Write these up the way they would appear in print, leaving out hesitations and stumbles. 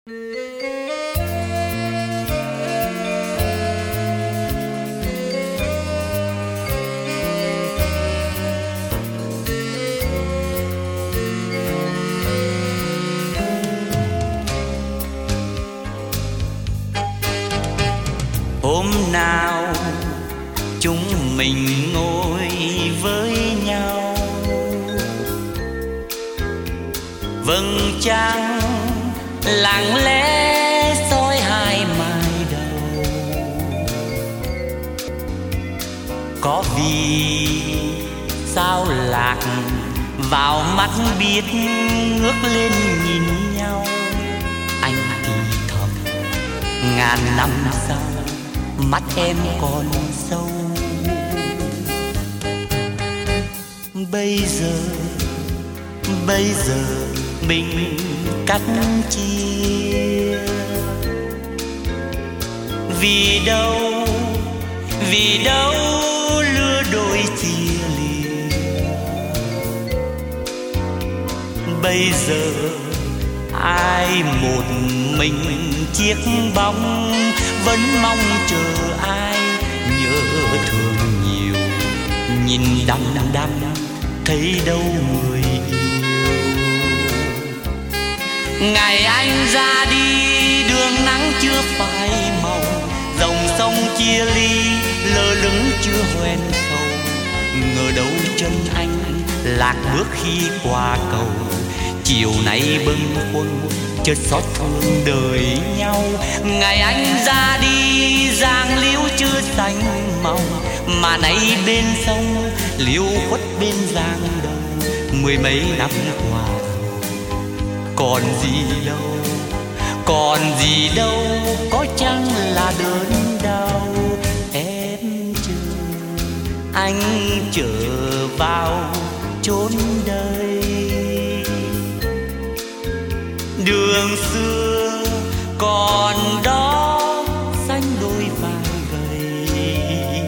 Hôm nào chúng mình ngồi với nhau, vầng trăng lặng lẽ soi hai mái đầu. Có vì sao lạc vào mắt biết ngước lên nhìn nhau. Anh thì thầm ngàn năm sau mắt em còn sâu. Bây giờ mình cắt chia. Vì đâu lứa đôi chia lìa. Bây giờ ai một mình chiếc bóng, vẫn mong chờ ai nhớ thương nhiều. Nhìn đăm đăm thấy đâu người yêu. Ngày anh ra đi đường nắng chưa phai màu, dòng sông chia ly lơ lửng chưa hoen sầu. Ngờ đâu chân anh lạc bước khi qua cầu. Chiều nay bâng khuâng chợt xót thương đời nhau. Ngày anh ra đi giang liễu chưa xanh màu, mà nay bên sông liễu khuất bên giang đầu. Mười mấy năm qua còn gì đâu, có chăng là đớn đau. Em chờ anh trở vào chốn đời. Đường xưa còn đó xanh đôi vai gầy.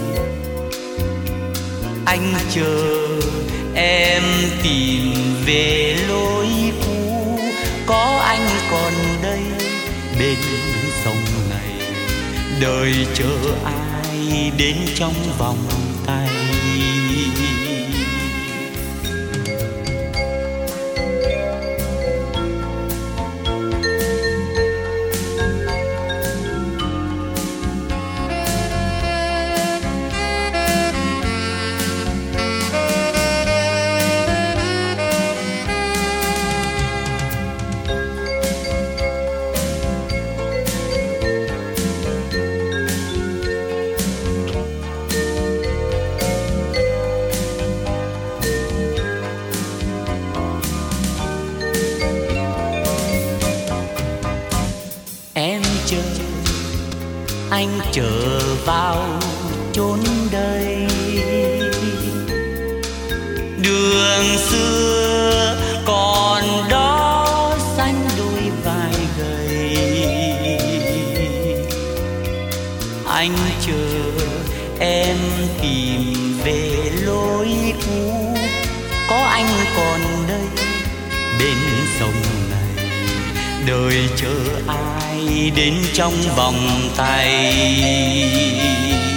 Anh chờ em tìm về lối cũ. Có anh còn đây bên sông này. Đời chờ ai đến trong vòng tay. Anh trở vào chốn đây. Đường xưa còn đó xanh đôi vai gầy. Anh chờ em tìm về lối cũ. Có anh còn đây bên sông này. Đời chờ ai đến trong vòng tay.